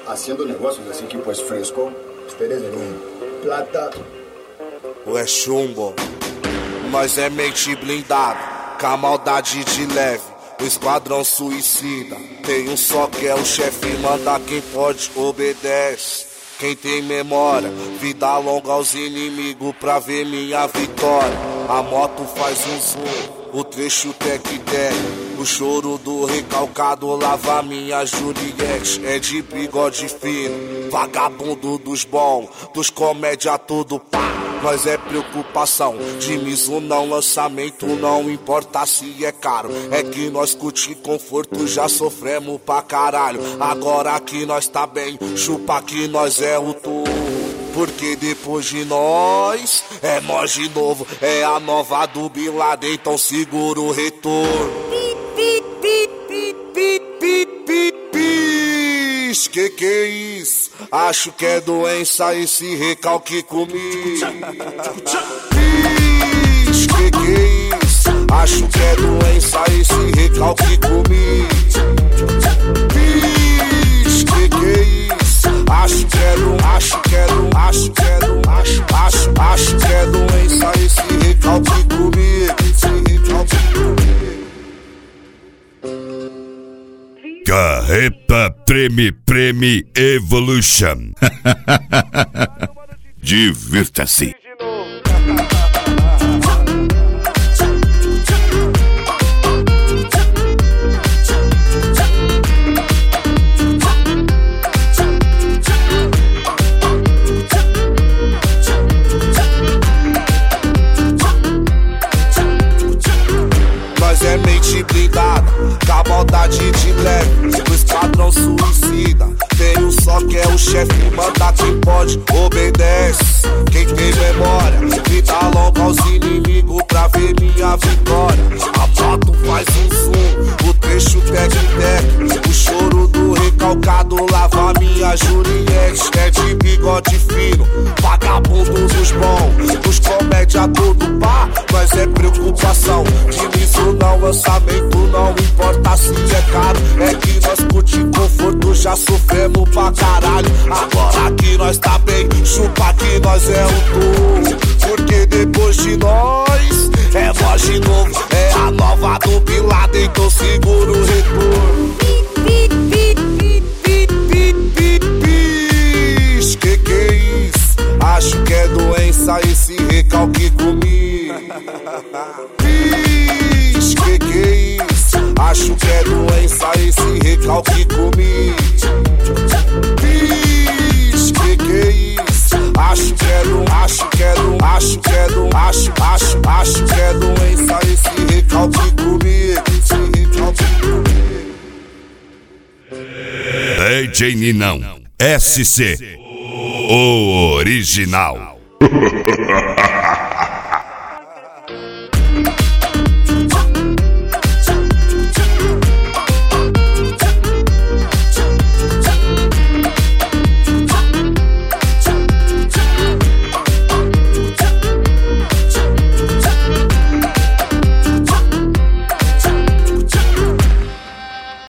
haciendo negocios, así que pues fresco. Ustedes en plata. Ou é chumbo, nós é mente blindada, com a maldade de leve, o esquadrão suicida. Tem um só que é o chefe, manda quem pode, obedece. Quem tem memória, vida longa aos inimigos pra ver minha vitória. A moto faz um zoom, o trecho tec-tec, o choro do recalcado lava minha Juliette. É de bigode fino, vagabundo dos bons, dos comédia tudo pá. Nós é preocupação, de miso não, lançamento não importa se é caro. É que nós curte conforto, já sofremos pra caralho. Agora que nós tá bem, chupa que nós é o touro. Porque depois de nós, é nós de novo. É a nova do Bin Laden, então segura o retorno. Que é isso? Acho que é doença esse recalque comigo. Que é isso? Acho que é doença esse recalque comigo. Que é isso? Acho que é doença esse recalque comigo. Carreta Treme Evolution. Divirta-se. Nós é mente blindada, com a maldade de leve, o esquadrão suicida. Tem um só que é o chefe, manda quem pode, obedece. Quem tem memória, vida longa aos inimigos pra ver minha vitória. A moto faz um zoom, o trecho tec-tec, o choro do recalcado lava minha Juliette. É de bigode fino, vagabundo dos bons, dos comédia tudo pá. Nós é preocupação, de miso não, lançamento não importa se é caro. É que nós curte conforto, já sofremos pra caralho. Agora que nós tá bem, chupa que nós é o touro. Porque depois de nós, é nós de novo. É a nova do Bin Laden, então segura o retorno. Que é isso? Acho que é doença esse recalque comigo. Que é isso? Acho que é doença esse recalque comigo. Que é isso? Acho que é doença esse recalque comigo. DJ Ninão SC, o original.